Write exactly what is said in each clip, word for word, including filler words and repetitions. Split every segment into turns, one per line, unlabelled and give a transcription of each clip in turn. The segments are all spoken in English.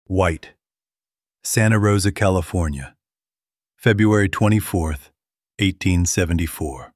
White, Santa Rosa, California, February twenty-fourth, eighteen seventy-four.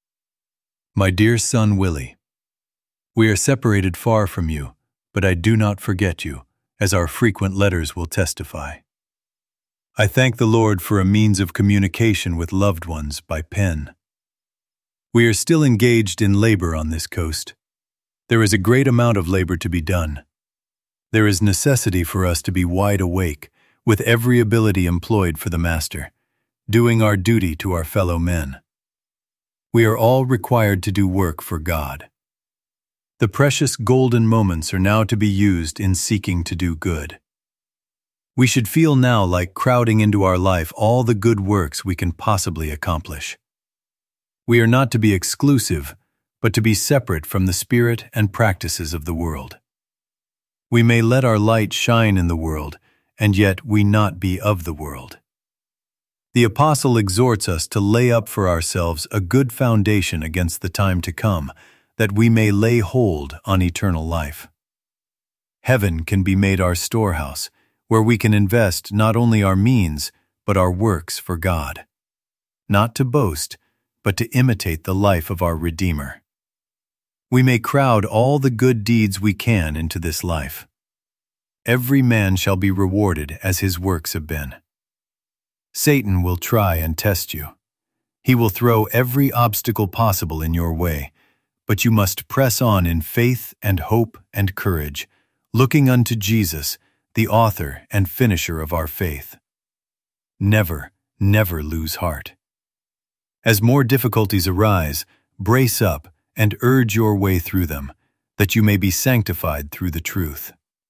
My dear son Willie, we are separated far from you, but I do not forget you, as our frequent letters will testify. I thank the Lord for a means of communication with loved ones by pen. We are still engaged in labor on this coast. There is a great amount of labor to be done. There is necessity for us to be wide awake, with every ability employed for the Master, doing our duty to our fellow men. We are all required to do work for God. The precious golden moments are now to be used in seeking to do good. We should feel now like crowding into our life all the good works we can possibly accomplish. We are not to be exclusive, but to be separate from the spirit and practices of the world. We may let our light shine in the world, and yet we not be of the world. The apostle exhorts us to lay up for ourselves a good foundation against the time to come, that we may lay hold on eternal life. Heaven can be made our storehouse, where we can invest not only our means, but our works for God. Not to boast, but to imitate the life of our Redeemer. We may crowd all the good deeds we can into this life. Every man shall be rewarded as his works have been. Satan will try and test you. He will throw every obstacle possible in your way, but you must press on in faith and hope and courage, looking unto Jesus, the author and finisher of our faith. Never, never lose heart. As more difficulties arise, brace up and urge your way through them, that you may be sanctified through the truth.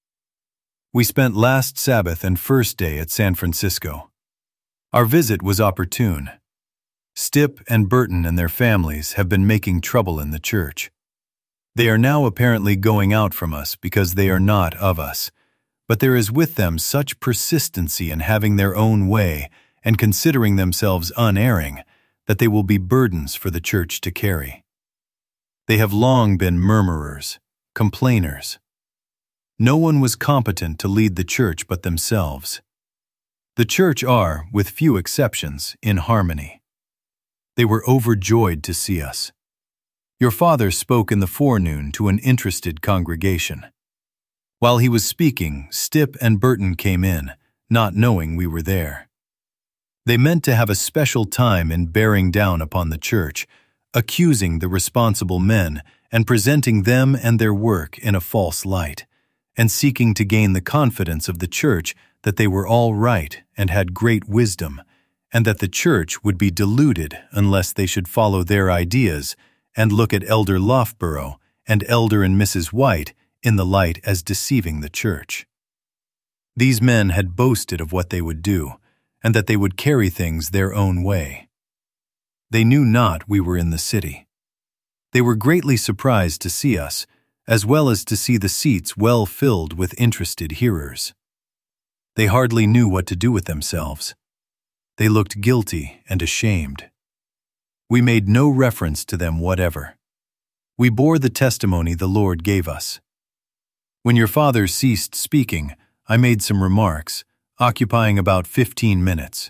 We spent last Sabbath and first day at San Francisco. Our visit was opportune. Stipp and Burton and their families have been making trouble in the church. They are now apparently going out from us because they are not of us, but there is with them such persistency in having their own way and considering themselves unerring that they will be burdens for the church to carry. They have long been murmurers, complainers. No one was competent to lead the church but themselves. The church are, with few exceptions, in harmony. They were overjoyed to see us. Your father spoke in the forenoon to an interested congregation. While he was speaking, Stipp and Burton came in, not knowing we were there. They meant to have a special time in bearing down upon the church, accusing the responsible men and presenting them and their work in a false light, and seeking to gain the confidence of the church that they were all right and had great wisdom, and that the church would be deluded unless they should follow their ideas and look at Elder Loughborough and Elder and Missus White in the light as deceiving the church. These men had boasted of what they would do, and that they would carry things their own way. They knew not we were in the city. They were greatly surprised to see us, as well as to see the seats well filled with interested hearers. They hardly knew what to do with themselves. They looked guilty and ashamed. We made no reference to them whatever. We bore the testimony the Lord gave us. When your father ceased speaking, I made some remarks, occupying about fifteen minutes.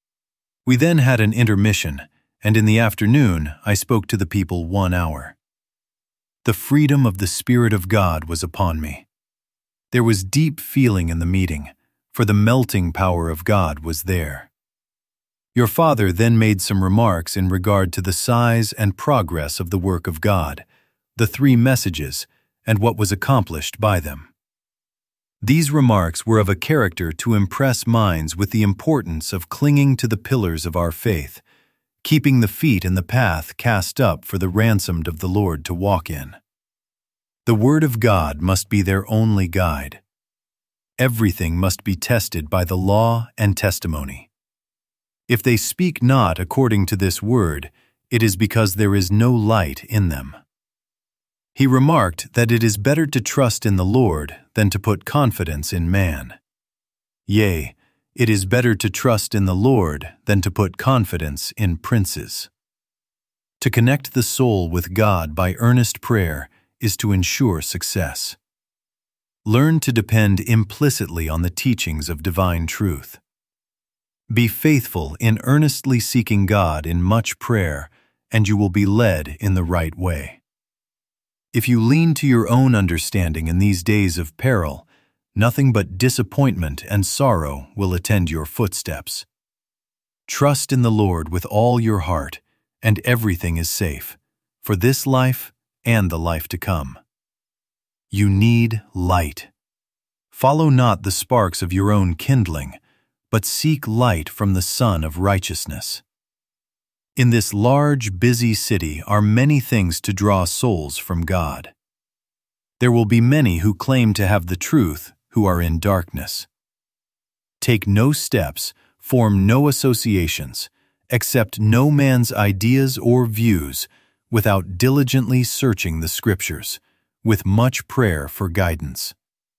We then had an intermission, and in the afternoon I spoke to the people one hour. The freedom of the Spirit of God was upon me. There was deep feeling in the meeting, for the melting power of God was there. Your father then made some remarks in regard to the size and progress of the work of God, the three messages, and what was accomplished by them. These remarks were of a character to impress minds with the importance of clinging to the pillars of our faith, keeping the feet in the path cast up for the ransomed of the Lord to walk in. The Word of God must be their only guide. Everything must be tested by the law and testimony. If they speak not according to this word, it is because there is no light in them. He remarked that it is better to trust in the Lord than to put confidence in man. Yea, it is better to trust in the Lord than to put confidence in princes. To connect the soul with God by earnest prayer is to ensure success. Learn to depend implicitly on the teachings of divine truth. Be faithful in earnestly seeking God in much prayer, and you will be led in the right way. If you lean to your own understanding in these days of peril, nothing but disappointment and sorrow will attend your footsteps. Trust in the Lord with all your heart, and everything is safe, for this life and the life to come. You need light. Follow not the sparks of your own kindling, but seek light from the Sun of righteousness. In this large, busy city are many things to draw souls from God. There will be many who claim to have the truth who are in darkness. Take no steps, form no associations, accept no man's ideas or views without diligently searching the Scriptures, with much prayer for guidance.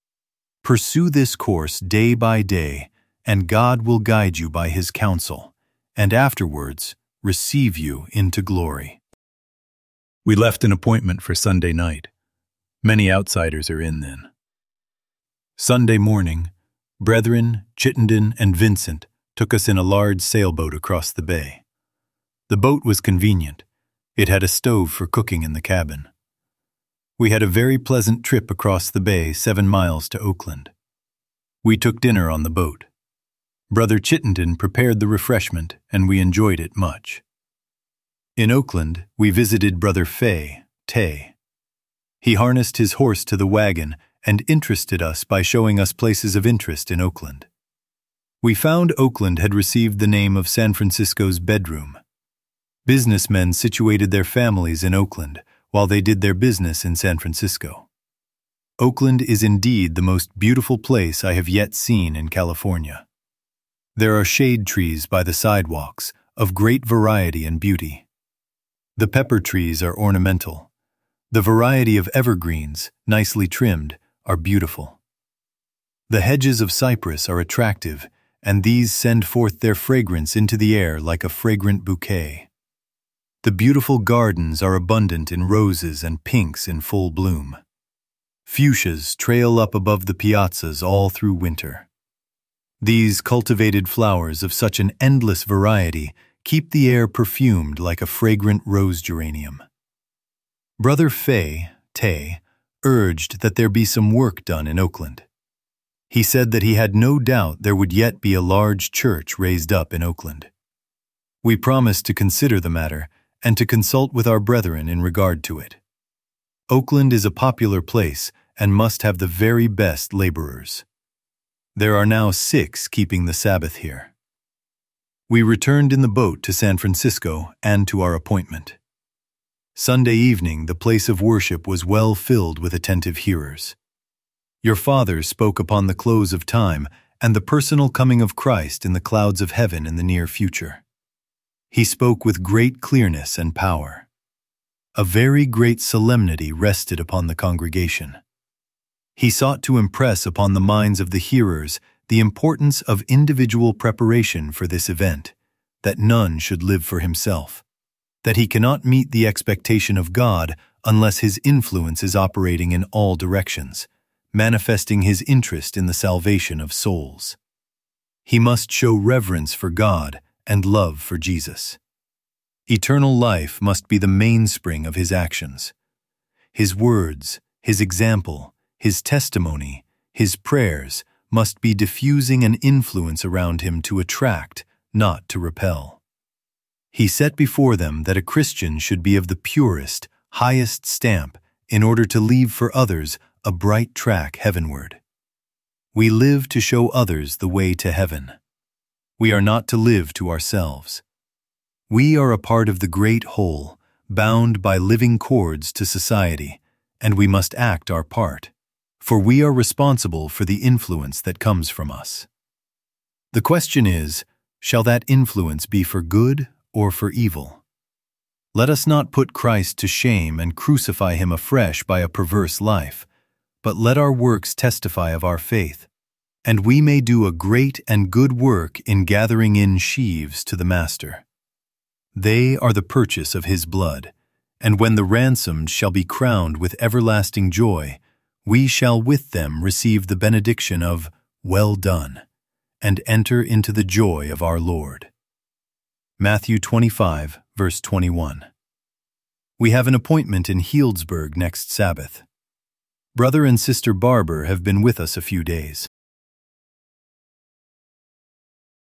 Pursue this course day by day, and God will guide you by His counsel, and afterwards receive you into glory. We left an appointment for Sunday night. Many outsiders are in then. Sunday morning, Brethren, Chittenden, and Vincent took us in a large sailboat across the bay. The boat was convenient. It had a stove for cooking in the cabin. We had a very pleasant trip across the bay, seven miles to Oakland. We took dinner on the boat. Brother Chittenden prepared the refreshment, and we enjoyed it much. In Oakland, we visited Brother Fay, Tay. He harnessed his horse to the wagon and interested us by showing us places of interest in Oakland. We found Oakland had received the name of San Francisco's bedroom. Businessmen situated their families in Oakland, while they did their business in San Francisco. Oakland is indeed the most beautiful place I have yet seen in California. There are shade trees by the sidewalks, of great variety and beauty. The pepper trees are ornamental. The variety of evergreens, nicely trimmed, are beautiful. The hedges of cypress are attractive, and these send forth their fragrance into the air like a fragrant bouquet. The beautiful gardens are abundant in roses and pinks in full bloom. Fuchsias trail up above the piazzas all through winter. These cultivated flowers of such an endless variety keep the air perfumed like a fragrant rose geranium. Brother Fay, Tay, urged that there be some work done in Oakland. He said that he had no doubt there would yet be a large church raised up in Oakland. We promised to consider the matter and to consult with our brethren in regard to it. Oakland is a popular place and must have the very best laborers. There are now six keeping the Sabbath here. We returned in the boat to San Francisco and to our appointment. Sunday evening, the place of worship was well filled with attentive hearers. Your father spoke upon the close of time and the personal coming of Christ in the clouds of heaven in the near future. He spoke with great clearness and power. A very great solemnity rested upon the congregation. He sought to impress upon the minds of the hearers the importance of individual preparation for this event, that none should live for himself, that he cannot meet the expectation of God unless his influence is operating in all directions, manifesting his interest in the salvation of souls. He must show reverence for God and love for Jesus. Eternal life must be the mainspring of his actions. His words, his example, his testimony, his prayers must be diffusing an influence around him to attract, not to repel. He set before them that a Christian should be of the purest, highest stamp in order to leave for others a bright track heavenward. We live to show others the way to heaven. We are not to live to ourselves. We are a part of the great whole, bound by living cords to society, and we must act our part, for we are responsible for the influence that comes from us. The question is, shall that influence be for good or for evil? Let us not put Christ to shame and crucify him afresh by a perverse life, but let our works testify of our faith, and we may do a great and good work in gathering in sheaves to the Master. They are the purchase of his blood, and when the ransomed shall be crowned with everlasting joy, we shall with them receive the benediction of "Well done," and enter into the joy of our Lord. Matthew twenty-five, verse twenty-one. We have an appointment in Healdsburg next Sabbath. Brother and Sister Barber have been with us a few days.